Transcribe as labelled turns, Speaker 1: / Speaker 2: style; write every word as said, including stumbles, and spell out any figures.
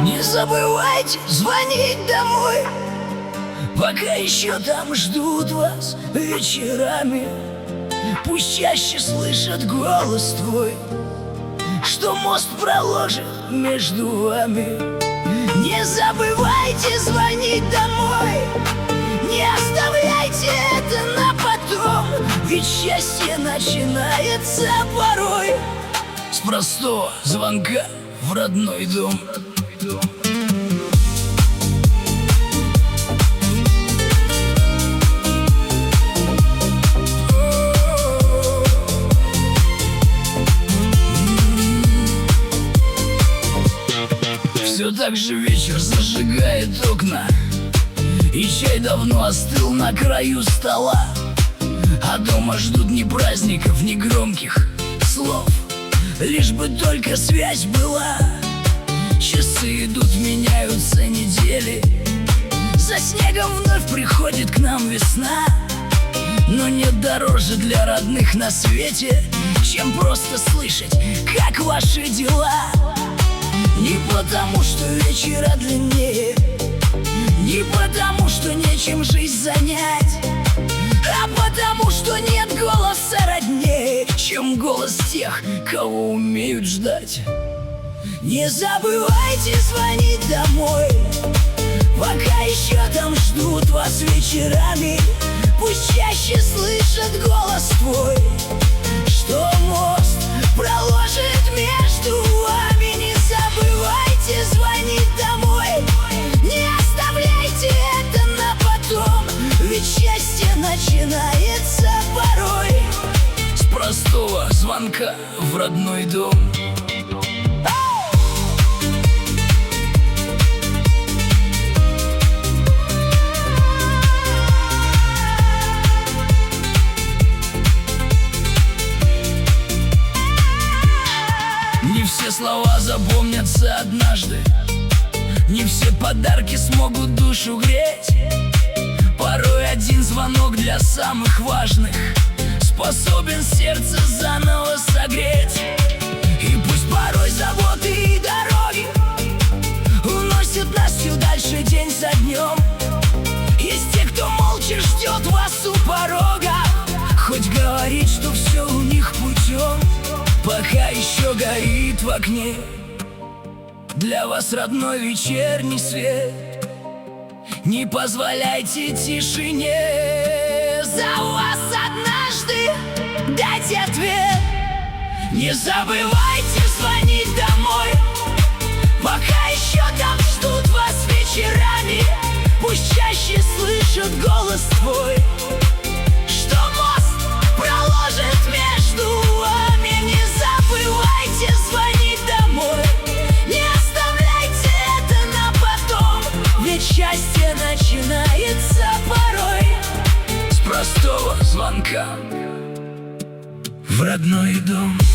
Speaker 1: Не забывайте звонить домой, пока еще там ждут вас вечерами. Пусть чаще слышат голос твой, что мост проложит между вами. Не забывайте звонить домой, не оставляйте это на потом, ведь счастье начинается порой с простого звонка в родной дом. Все так же вечер зажигает окна, и чай давно остыл на краю стола. А дома ждут ни праздников, ни громких слов, лишь бы только связь была. Часы идут, меняются недели, за снегом вновь приходит к нам весна. Но нет дороже для родных на свете, чем просто слышать, как ваши дела. Не потому, что вечера длиннее, не потому, что нечем жизнь занять, а потому, что нет голоса роднее, чем голос тех, кого умеют ждать. Не забывайте звонить домой, пока еще там ждут вас вечерами. Пусть чаще слышат голос твой, что мост проложит между вами. Не забывайте звонить домой, не оставляйте это на потом, ведь счастье начинается порой с простого звонка в родной дом. Не все слова запомнятся однажды, не все подарки смогут душу греть. Порой один звонок для самых важных способен сердце заново согреть. И пусть порой заботы и дороги уносят нас все дальше день за днем, есть те, кто молча ждет вас у порога, хоть говорит, что все у них путем. Пока еще горит в окне для вас родной вечерний свет, не позволяйте тишине за вас однажды дать ответ. Не забывайте звонить домой, пока еще там ждут вас вечерами. Пусть чаще слышат голос твой, что мост проложит между вами. Не забывайте звонить домой, не оставляйте это на потом, ведь счастье начинается порой с простого звонка в родной дом.